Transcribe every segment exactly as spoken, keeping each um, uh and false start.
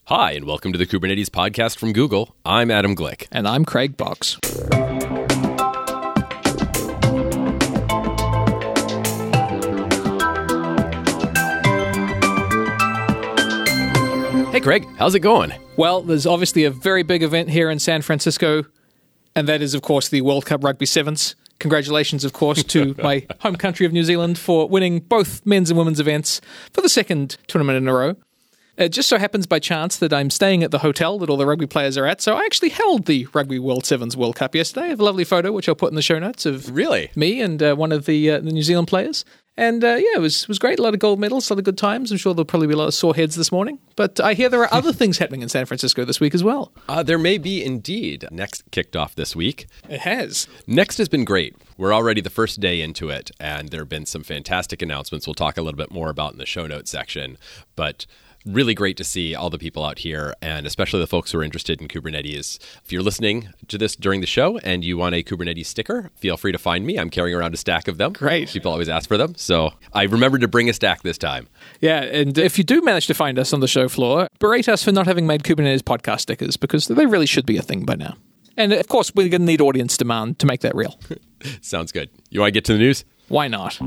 Hi, and welcome to the Kubernetes podcast from Google. I'm Adam Glick. And I'm Craig Box. Hey, Craig, how's it going? Well, there's obviously a very big event here in San Francisco, and that is, of course, the World Cup Rugby Sevens. Congratulations, of course, to my home country of New Zealand for winning both men's and women's events for the second tournament in a row. It just so happens by chance that I'm staying at the hotel that all the rugby players are at, so I actually held the Rugby World Sevens World Cup yesterday. I have a lovely photo, which I'll put in the show notes, of really me and uh, one of the, uh, the New Zealand players. And uh, yeah, it was it was great. A lot of gold medals, a lot of good times. I'm sure there'll probably be a lot of sore heads this morning. But I hear there are other things happening in San Francisco this week as well. Uh, there may be indeed. Next kicked off this week. It has. Next has been great. We're already the first day into it, and there have been some fantastic announcements we'll talk a little bit more about in the show notes section. But really great to see all the people out here, and especially the folks who are interested in Kubernetes. If you're listening to this during the show and you want a Kubernetes sticker, feel free to find me. I'm carrying around a stack of them. Great. People always ask for them. So I remembered to bring a stack this time. Yeah, and if you do manage to find us on the show floor, berate us for not having made Kubernetes podcast stickers, because they really should be a thing by now. And of course, we're going to need audience demand to make that real. Sounds good. You want to get to the news? Why not?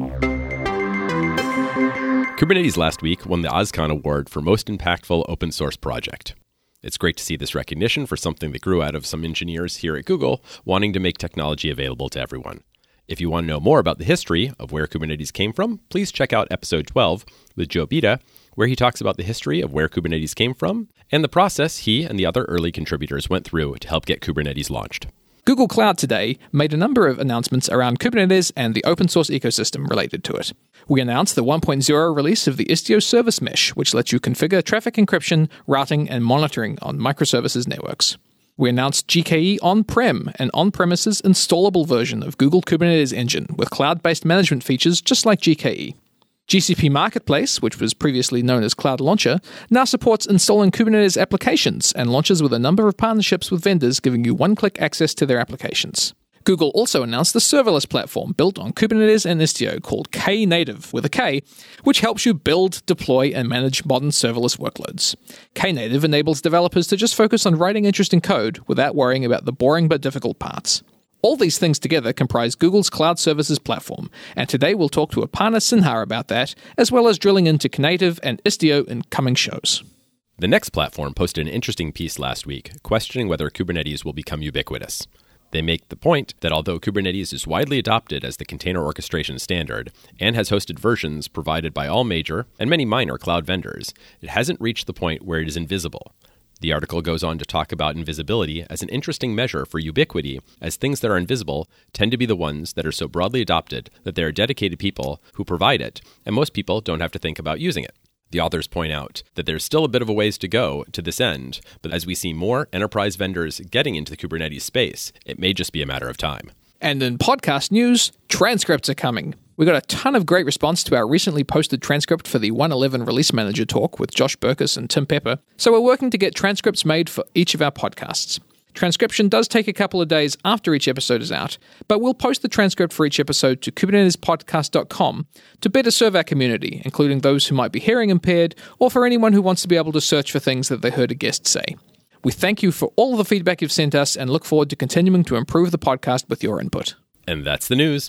Kubernetes last week won the OSCON Award for Most Impactful Open Source Project. It's great to see this recognition for something that grew out of some engineers here at Google wanting to make technology available to everyone. If you want to know more about the history of where Kubernetes came from, please check out episode twelve with Joe Beda, where he talks about the history of where Kubernetes came from and the process he and the other early contributors went through to help get Kubernetes launched. Google Cloud today made a number of announcements around Kubernetes and the open source ecosystem related to it. We announced the one point oh release of the Istio Service Mesh, which lets you configure traffic encryption, routing, and monitoring on microservices networks. We announced G K E On-Prem, an on-premises installable version of Google Kubernetes Engine with cloud-based management features just like G K E. G C P Marketplace, which was previously known as Cloud Launcher, now supports installing Kubernetes applications and launches with a number of partnerships with vendors giving you one-click access to their applications. Google also announced the serverless platform built on Kubernetes and Istio called Knative with a K, which helps you build, deploy, and manage modern serverless workloads. Knative enables developers to just focus on writing interesting code without worrying about the boring but difficult parts. All these things together comprise Google's cloud services platform, and today we'll talk to Aparna Sinha about that, as well as drilling into Knative and Istio in coming shows. The Next platform posted an interesting piece last week, questioning whether Kubernetes will become ubiquitous. They make the point that although Kubernetes is widely adopted as the container orchestration standard and has hosted versions provided by all major and many minor cloud vendors, it hasn't reached the point where it is invisible. The article goes on to talk about invisibility as an interesting measure for ubiquity, as things that are invisible tend to be the ones that are so broadly adopted that there are dedicated people who provide it, and most people don't have to think about using it. The authors point out that there's still a bit of a ways to go to this end, but as we see more enterprise vendors getting into the Kubernetes space, it may just be a matter of time. And in podcast news, transcripts are coming. We got a ton of great response to our recently posted transcript for the one eleven Release Manager talk with Josh Burkus and Tim Pepper, so we're working to get transcripts made for each of our podcasts. Transcription does take a couple of days after each episode is out, but we'll post the transcript for each episode to kubernetes podcast dot com to better serve our community, including those who might be hearing impaired, or for anyone who wants to be able to search for things that they heard a guest say. We thank you for all of the feedback you've sent us and look forward to continuing to improve the podcast with your input. And that's the news.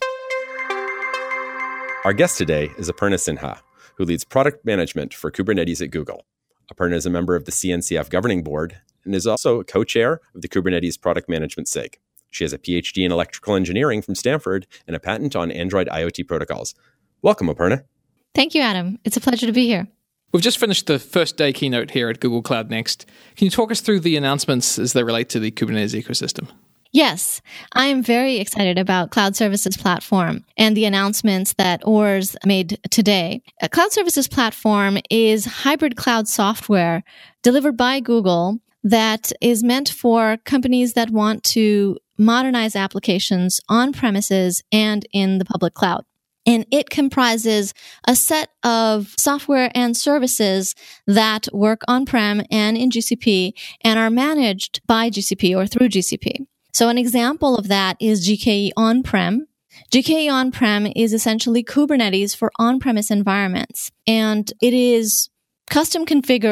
Our guest today is Aparna Sinha, who leads product management for Kubernetes at Google. Aparna is a member of the C N C F governing board and is also a co-chair of the Kubernetes Product Management S I G. She has a P H D in electrical engineering from Stanford and a patent on Android IoT protocols. Welcome, Aparna. Thank you, Adam. It's a pleasure to be here. We've just finished the first day keynote here at Google Cloud Next. Can you talk us through the announcements as they relate to the Kubernetes ecosystem? Yes, I am very excited about Cloud Services Platform and the announcements that O R S made today. A Cloud Services Platform is hybrid cloud software delivered by Google that is meant for companies that want to modernize applications on premises and in the public cloud. And it comprises a set of software and services that work on-prem and in G C P and are managed by G C P or through G C P. So an example of that is G K E On-Prem. G K E On-Prem is essentially Kubernetes for on-premise environments. And it is custom configured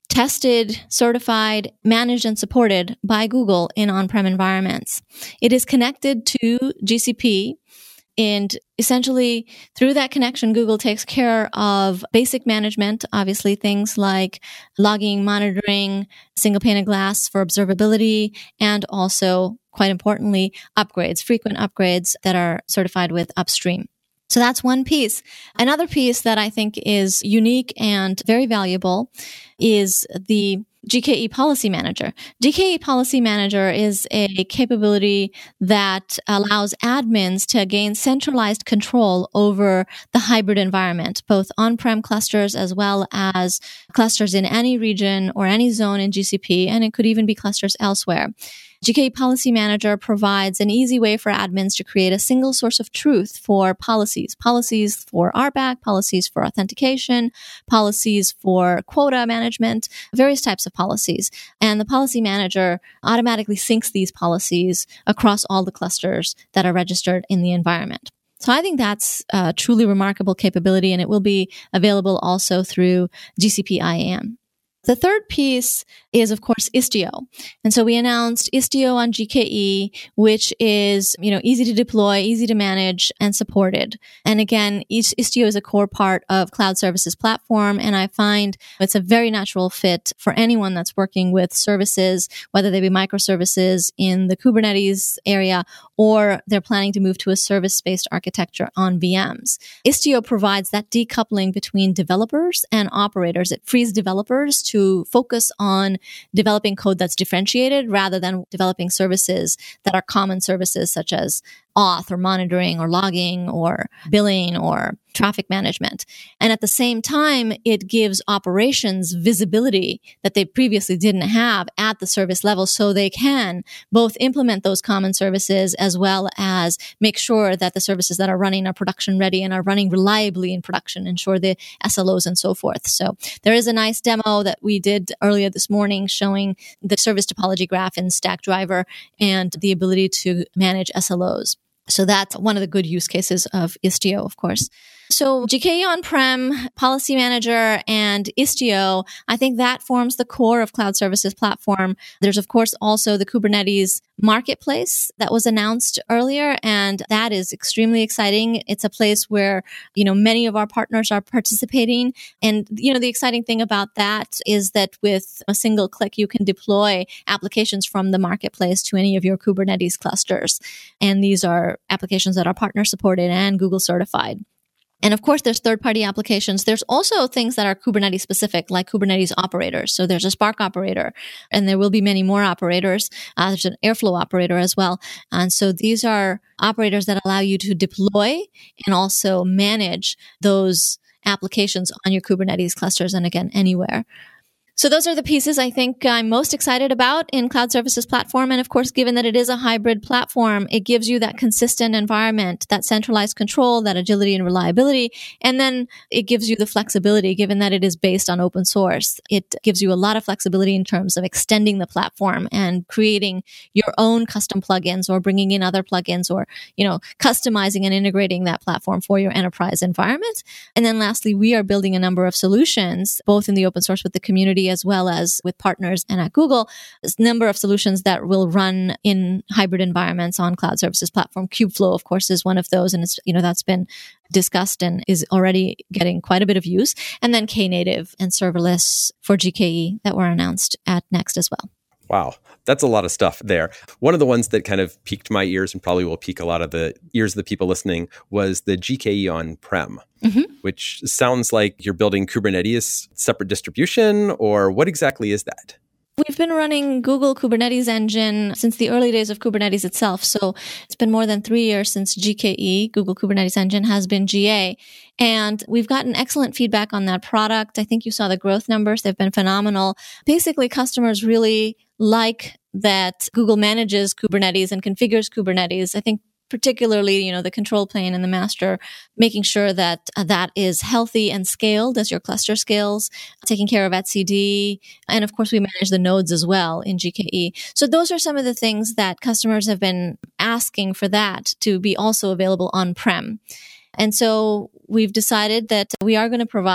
tested, certified, managed, and supported by Google in on-prem environments. It is connected to G C P, and essentially through that connection, Google takes care of basic management, obviously things like logging, monitoring, single pane of glass for observability, and also, quite importantly, upgrades, frequent upgrades that are certified with Upstream. So that's one piece. Another piece that I think is unique and very valuable is the G K E Policy Manager. G K E Policy Manager is a capability that allows admins to gain centralized control over the hybrid environment, both on-prem clusters as well as clusters in any region or any zone in G C P, and it could even be clusters elsewhere. G K E Policy Manager provides an easy way for admins to create a single source of truth for policies, policies for R BAC, policies for authentication, policies for quota management, various types of policies. And the Policy Manager automatically syncs these policies across all the clusters that are registered in the environment. So I think that's a truly remarkable capability, and it will be available also through G C P I A M. The third piece is, of course, Istio. And so we announced Istio on G K E, which is, you know, easy to deploy, easy to manage, and supported. And again, Istio is a core part of Cloud Services Platform, and I find it's a very natural fit for anyone that's working with services, whether they be microservices in the Kubernetes area or they're planning to move to a service-based architecture on V Ms. Istio provides that decoupling between developers and operators. It frees developers to to focus on developing code that's differentiated rather than developing services that are common services such as auth or monitoring or logging or billing or traffic management. And at the same time, it gives operations visibility that they previously didn't have at the service level, so they can both implement those common services as well as make sure that the services that are running are production ready and are running reliably in production, ensure the S L Os and so forth. So there is a nice demo that we did earlier this morning showing the service topology graph in Stackdriver and the ability to manage S L Os. So that's one of the good use cases of Istio, of course. So G K E On-Prem, Policy Manager, and Istio, I think that forms the core of Cloud Services Platform. There's, of course, also the Kubernetes Marketplace that was announced earlier, and that is extremely exciting. It's a place where, you know, many of our partners are participating. And, you know, the exciting thing about that is that with a single click, you can deploy applications from the marketplace to any of your Kubernetes clusters. And these are applications that are partner supported and Google certified. And of course, there's third-party applications. There's also things that are Kubernetes specific, like Kubernetes operators. So there's a Spark operator, and there will be many more operators. Uh, there's an Airflow operator as well. And so these are operators that allow you to deploy and also manage those applications on your Kubernetes clusters, and again, anywhere. So those are the pieces I think I'm most excited about in Cloud Services Platform. And of course, given that it is a hybrid platform, it gives you that consistent environment, that centralized control, that agility and reliability. And then it gives you the flexibility, given that it is based on open source. It gives you a lot of flexibility in terms of extending the platform and creating your own custom plugins or bringing in other plugins or, you know, customizing and integrating that platform for your enterprise environment. And then lastly, we are building a number of solutions, both in the open source with the community as well as with partners and at Google, a number of solutions that will run in hybrid environments on Cloud Services Platform. Kubeflow, of course, is one of those, and it's, you know, that's been discussed and is already getting quite a bit of use. And then Knative and serverless for G K E that were announced at Next as well. Wow, that's a lot of stuff there. One of the ones that kind of piqued my ears and probably will pique a lot of the ears of the people listening was the G K E On-Prem, mm-hmm. which sounds like you're building Kubernetes separate distribution, or what exactly is that? We've been running Google Kubernetes Engine since the early days of Kubernetes itself. So it's been more than three years since G K E, Google Kubernetes Engine, has been G A. And we've gotten excellent feedback on that product. I think you saw the growth numbers. They've been phenomenal. Basically, customers really like that Google manages Kubernetes and configures Kubernetes. I think particularly, you know, the control plane and the master, making sure that uh, that is healthy and scaled as your cluster scales, taking care of etcd. And of course, we manage the nodes as well in G K E. So those are some of the things that customers have been asking for that to be also available on-prem. And so we've decided that we are going to provide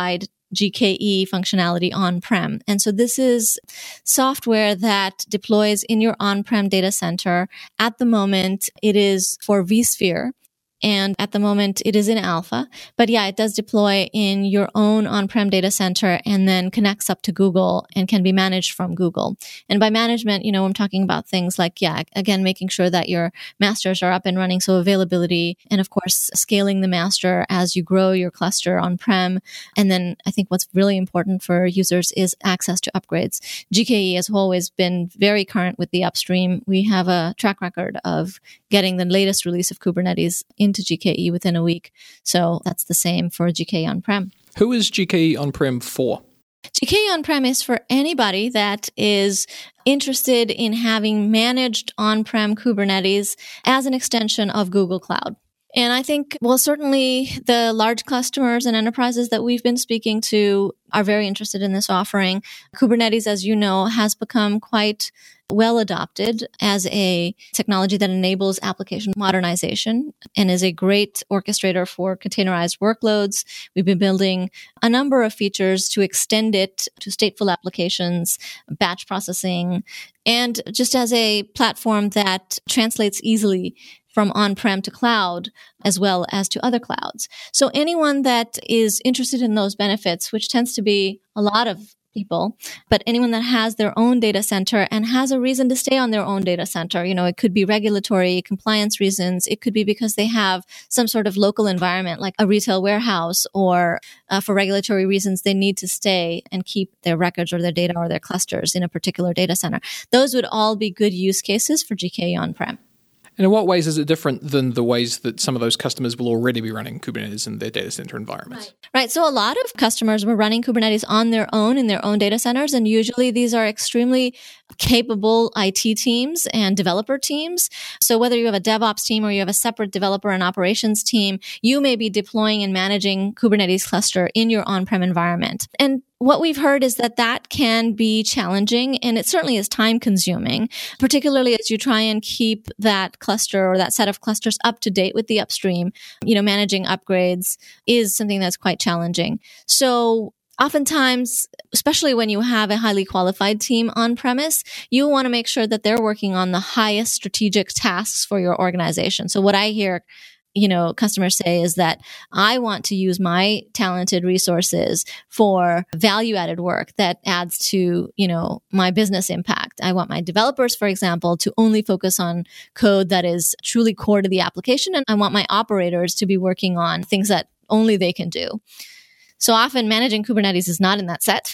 G K E functionality on-prem. And so this is software that deploys in your on-prem data center. At the moment, it is for vSphere. And at the moment, it is in alpha. But yeah, it does deploy in your own on-prem data center and then connects up to Google and can be managed from Google. And by management, you know, I'm talking about things like, yeah, again, making sure that your masters are up and running. So availability and of course, scaling the master as you grow your cluster on-prem. And then I think what's really important for users is access to upgrades. G K E has always been very current with the upstream. We have a track record of getting the latest release of Kubernetes into G K E within a week. So that's the same for G K E on-prem. Who is G K E on-prem for? G K E on-prem is for anybody that is interested in having managed on-prem Kubernetes as an extension of Google Cloud. And I think, well, certainly the large customers and enterprises that we've been speaking to are very interested in this offering. Kubernetes, as you know, has become quite well adopted as a technology that enables application modernization and is a great orchestrator for containerized workloads. We've been building a number of features to extend it to stateful applications, batch processing, and just as a platform that translates easily from on-prem to cloud, as well as to other clouds. So anyone that is interested in those benefits, which tends to be a lot of people, but anyone that has their own data center and has a reason to stay on their own data center, you know, it could be regulatory compliance reasons. It could be because they have some sort of local environment like a retail warehouse, or uh, for regulatory reasons, they need to stay and keep their records or their data or their clusters in a particular data center. Those would all be good use cases for G K E on-prem. And in what ways is it different than the ways that some of those customers will already be running Kubernetes in their data center environments? Right. right. So a lot of customers were running Kubernetes on their own in their own data centers. And usually these are extremely capable I T teams and developer teams. So whether you have a DevOps team or you have a separate developer and operations team, you may be deploying and managing Kubernetes cluster in your on-prem environment. And what we've heard is that that can be challenging, and it certainly is time consuming, particularly as you try and keep that cluster or that set of clusters up to date with the upstream. You know, managing upgrades is something that's quite challenging. So oftentimes, especially when you have a highly qualified team on premise, you want to make sure that they're working on the highest strategic tasks for your organization. So what I hear you know, customers say is that I want to use my talented resources for value added work that adds to, you know, my business impact. I want my developers, for example, to only focus on code that is truly core to the application. And I want my operators to be working on things that only they can do. So often managing Kubernetes is not in that set.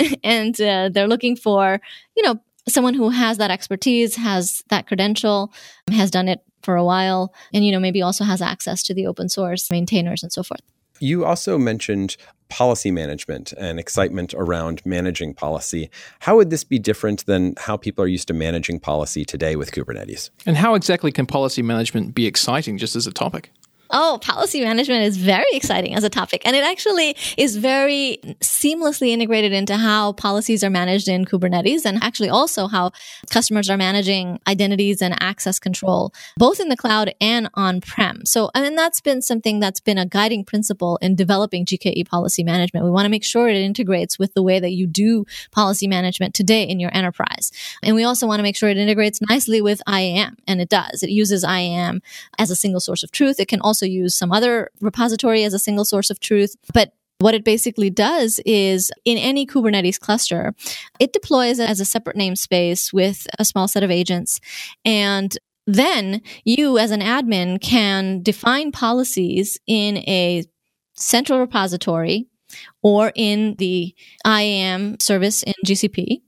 and uh, they're looking for, you know, someone who has that expertise, has that credential, has done it for a while, and, you know, maybe also has access to the open source maintainers and so forth. You also mentioned policy management and excitement around managing policy. How would this be different than how people are used to managing policy today with Kubernetes? And how exactly can policy management be exciting just as a topic? Oh, policy management is very exciting as a topic. And it actually is very seamlessly integrated into how policies are managed in Kubernetes, and actually also how customers are managing identities and access control, both in the cloud and on-prem. So, and that's been something that's been a guiding principle in developing G K E policy management. We want to make sure it integrates with the way that you do policy management today in your enterprise. And we also want to make sure it integrates nicely with I A M. And it does. It uses I A M as a single source of truth. It can also use some other repository as a single source of truth. But what it basically does is in any Kubernetes cluster, it deploys as a separate namespace with a small set of agents. And then you as an admin can define policies in a central repository or in the I A M service in G C P.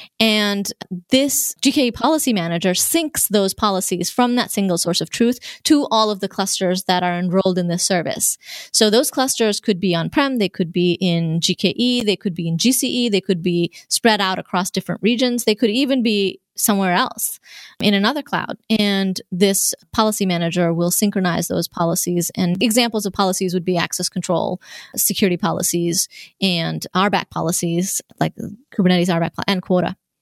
And this G K E Policy Manager syncs those policies from that single source of truth to all of the clusters that are enrolled in this service. So those clusters could be on-prem, they could be in G K E, they could be in G C E, they could be spread out across different regions, they could even be somewhere else in another cloud. And this policy manager will synchronize those policies. And examples of policies would be access control, security policies, and R B A C policies, like Kubernetes R B A C and Quota.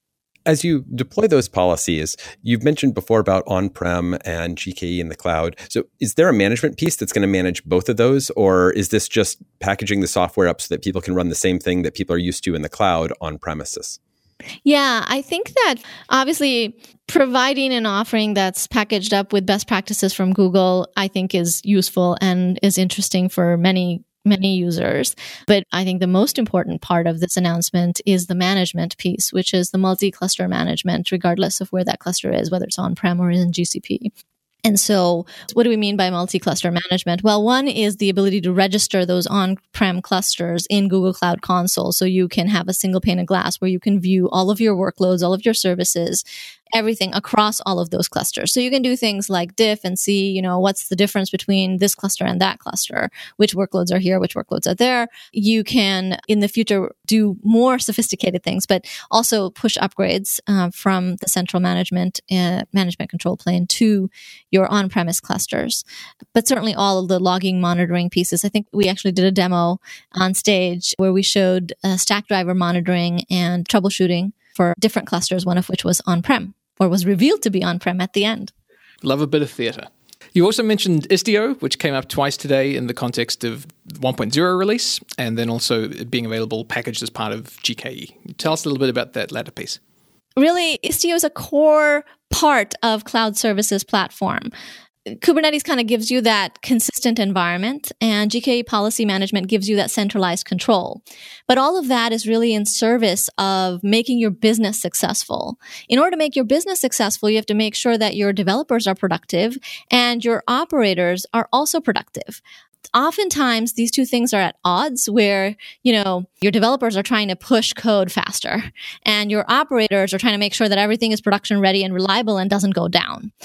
As you deploy those policies, you've mentioned before about on-prem and G K E in the cloud. So is there a management piece that's going to manage both of those? Or is this just packaging the software up so that people can run the same thing that people are used to in the cloud on premises? Yeah, I think that obviously providing an offering that's packaged up with best practices from Google, I think is useful and is interesting for many many users. But I think the most important part of this announcement is the management piece, which is the multi-cluster management, regardless of where that cluster is, whether it's on-prem or in G C P. And so what do we mean by multi-cluster management? Well, one is the ability to register those on-prem clusters in Google Cloud Console. So you can have a single pane of glass where you can view all of your workloads, all of your services, everything across all of those clusters. So you can do things like diff and see, you know, what's the difference between this cluster and that cluster, which workloads are here, which workloads are there. You can, in the future, do more sophisticated things, but also push upgrades uh, from the central management uh, management control plane to your on-premise clusters. But certainly all of the logging monitoring pieces. I think we actually did a demo on stage where we showed uh, stack driver monitoring and troubleshooting for different clusters, one of which was on-prem, or was revealed to be on-prem at the end. Love a bit of theatre. You also mentioned Istio, which came up twice today in the context of one point oh release, and then also being available packaged as part of G K E. Tell us a little bit about that latter piece. Really, Istio is a core part of Cloud Services Platform. Kubernetes kind of gives you that consistent environment, and G K E policy management gives you that centralized control. But all of that is really in service of making your business successful. In order to make your business successful, you have to make sure that your developers are productive and your operators are also productive. Oftentimes, these two things are at odds where, you know, your developers are trying to push code faster and your operators are trying to make sure that everything is production ready and reliable and doesn't go down.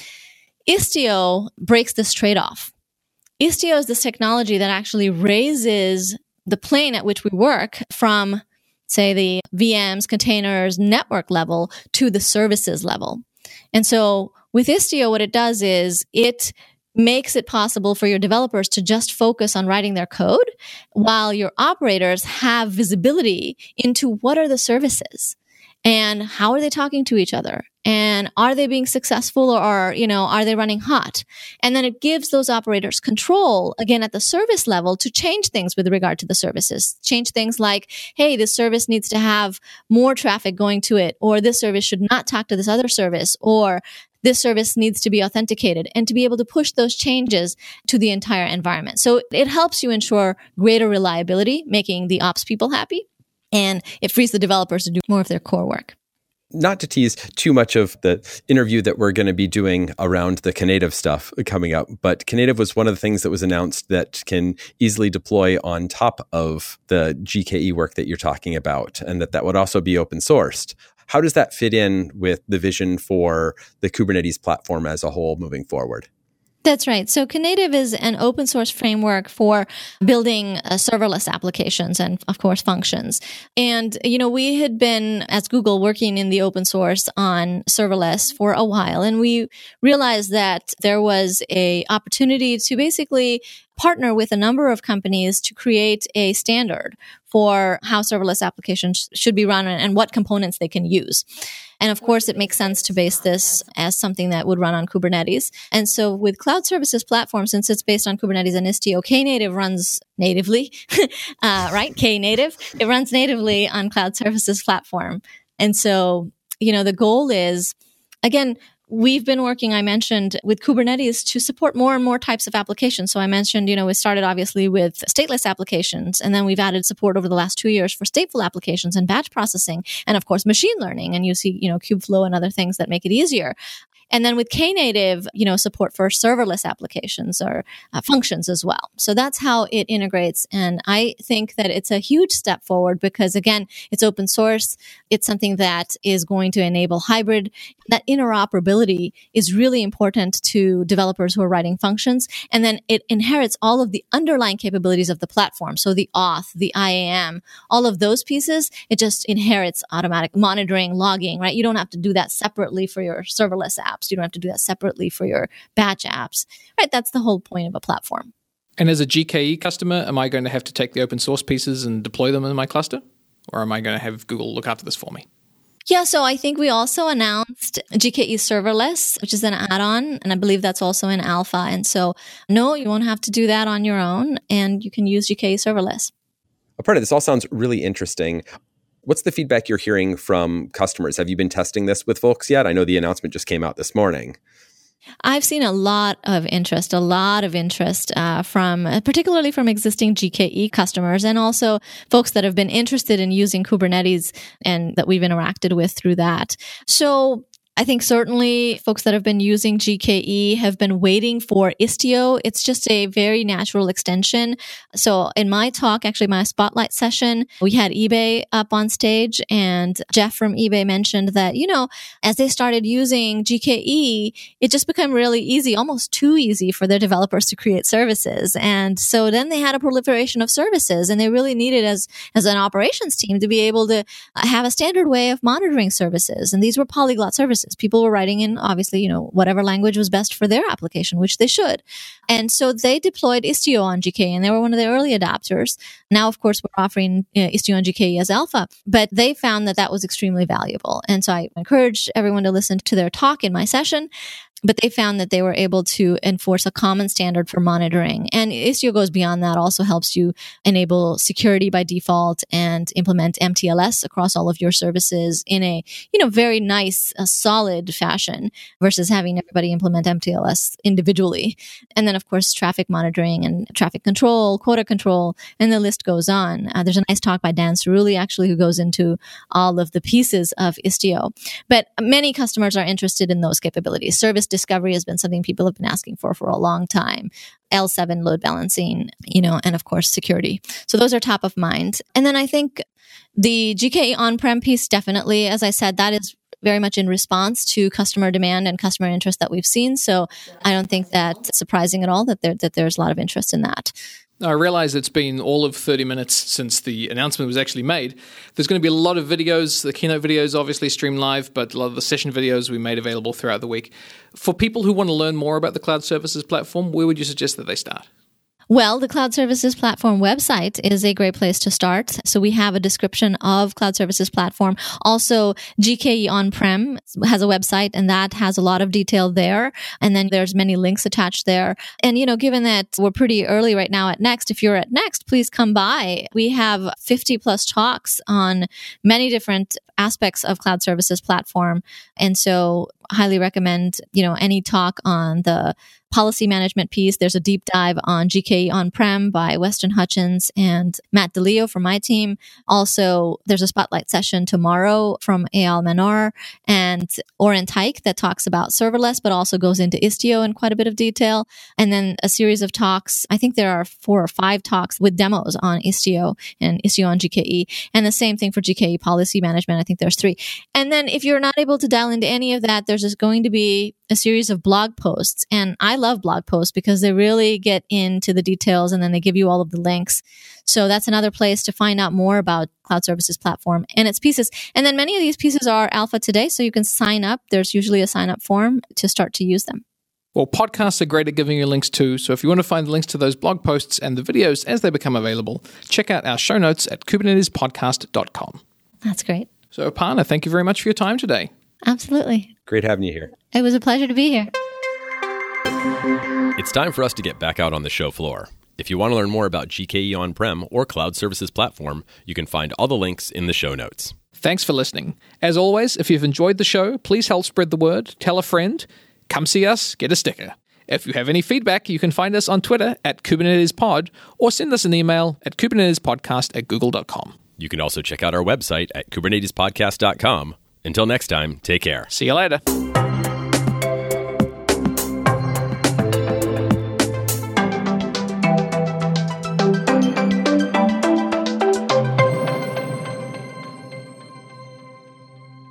Istio breaks this trade-off. Istio is this technology that actually raises the plane at which we work from, say, the V Ms, containers, network level to the services level. And so with Istio, what it does is it makes it possible for your developers to just focus on writing their code while your operators have visibility into what are the services and how are they talking to each other. And are they being successful or, you know, are they running hot? And then it gives those operators control, again, at the service level to change things with regard to the services. Change things like, hey, this service needs to have more traffic going to it, or this service should not talk to this other service, or this service needs to be authenticated, and to be able to push those changes to the entire environment. So it helps you ensure greater reliability, making the ops people happy, and it frees the developers to do more of their core work. Not to tease too much of the interview that we're going to be doing around the Knative stuff coming up, but Knative was one of the things that was announced that can easily deploy on top of the G K E work that you're talking about, and that that would also be open sourced. How does that fit in with the vision for the Kubernetes platform as a whole moving forward? That's right. So Knative is an open source framework for building uh, serverless applications and, of course, functions. And, you know, we had been, as Google, working in the open source on serverless for a while. And we realized that there was a opportunity to basically partner with a number of companies to create a standard for how serverless applications should be run and what components they can use. And of course, it makes sense to base this as something that would run on Kubernetes. And so with Cloud Services Platform, since it's based on Kubernetes and Istio, Knative runs natively, uh, right? Knative. It runs natively on Cloud Services Platform. And so, you know, the goal is, again, we've been working, I mentioned, with Kubernetes to support more and more types of applications. So I mentioned, you know, we started obviously with stateless applications, and then we've added support over the last two years for stateful applications and batch processing, and of course, machine learning. And you see, you know, Kubeflow and other things that make it easier. And then with Knative, you know, support for serverless applications or uh, functions as well. So that's how it integrates. And I think that it's a huge step forward because, again, it's open source. It's something that is going to enable hybrid. That interoperability is really important to developers who are writing functions. And then it inherits all of the underlying capabilities of the platform. So the auth, the I A M, all of those pieces, it just inherits automatic monitoring, logging, right? You don't have to do that separately for your serverless app. You don't have to do that separately for your batch apps, right? That's the whole point of a platform. And as a G K E customer, am I going to have to take the open source pieces and deploy them in my cluster? Or am I going to have Google look after this for me? Yeah, so I think we also announced G K E Serverless, which is an add-on, and I believe that's also in alpha. And so, no, you won't have to do that on your own, and you can use G K E Serverless. Aparna, this all sounds really interesting. What's the feedback you're hearing from customers? Have you been testing this with folks yet? I know the announcement just came out this morning. I've seen a lot of interest, a lot of interest uh, from, particularly from existing G K E customers and also folks that have been interested in using Kubernetes and that we've interacted with through that. So I think certainly folks that have been using G K E have been waiting for Istio. It's just a very natural extension. So in my talk, actually my spotlight session, we had eBay up on stage, and Jeff from eBay mentioned that, you know, as they started using G K E, it just became really easy, almost too easy for their developers to create services. And so then they had a proliferation of services, and they really needed as, as an operations team to be able to have a standard way of monitoring services. And these were polyglot services. People were writing in, obviously, you know, whatever language was best for their application, which they should. And so they deployed Istio on G K E, and they were one of the early adopters. Now, of course, we're offering you know, Istio on G K E as alpha, but they found that that was extremely valuable. And so I encourage everyone to listen to their talk in my session. But they found that they were able to enforce a common standard for monitoring. And Istio goes beyond that, also helps you enable security by default and implement M T L S across all of your services in a, you know, very nice, uh, solid fashion versus having everybody implement M T L S individually. And then, of course, traffic monitoring and traffic control, quota control, and the list goes on. Uh, there's a nice talk by Dan Cerulli, actually, who goes into all of the pieces of Istio. But many customers are interested in those capabilities. Service discovery has been something people have been asking for for a long time. L seven load balancing, you know, and of course security. So those are top of mind. And then I think the G K E on-prem piece, definitely, as I said, that is very much in response to customer demand and customer interest that we've seen. So I don't think that's surprising at all that there that there's a lot of interest in that. I realize it's been all of thirty minutes since the announcement was actually made. There's going to be a lot of videos. The keynote videos obviously stream live, but a lot of the session videos we made available throughout the week. For people who want to learn more about the Cloud Services Platform, where would you suggest that they start? Well, the Cloud Services Platform website is a great place to start. So we have a description of Cloud Services Platform. Also, G K E On-Prem has a website, and that has a lot of detail there. And then there's many links attached there. And, you know, given that we're pretty early right now at Next, if you're at Next, please come by. We have fifty plus talks on many different aspects of Cloud Services Platform. And so highly recommend, you know, any talk on the policy management piece. There's a deep dive on G K E On-Prem by Weston Hutchins and Matt DeLeo from my team. Also, there's a spotlight session tomorrow from Eyal Menor and Oren Teich that talks about serverless, but also goes into Istio in quite a bit of detail. And then a series of talks. I think there are four or five talks with demos on Istio and Istio on G K E. And the same thing for G K E policy management. I think there's three. And then if you're not able to dial into any of that, there's just going to be a series of blog posts. And I love blog posts because they really get into the details and then they give you all of the links. So that's another place to find out more about Cloud Services Platform and its pieces. And then many of these pieces are alpha today, so you can sign up. There's usually a sign up form to start to use them. Well, podcasts are great at giving you links too. So if you want to find the links to those blog posts and the videos as they become available, check out our show notes at kubernetes podcast dot com. That's great. So Aparna, thank you very much for your time today. Absolutely. Great having you here. It was a pleasure to be here. It's time for us to get back out on the show floor. If you want to learn more about G K E On-Prem or Cloud Services Platform, you can find all the links in the show notes. Thanks for listening. As always, if you've enjoyed the show, please help spread the word, tell a friend, come see us, get a sticker. If you have any feedback, you can find us on Twitter at KubernetesPod or send us an email at kubernetespodcast at google dot com. You can also check out our website at kubernetes podcast dot com. Until next time, take care. See you later.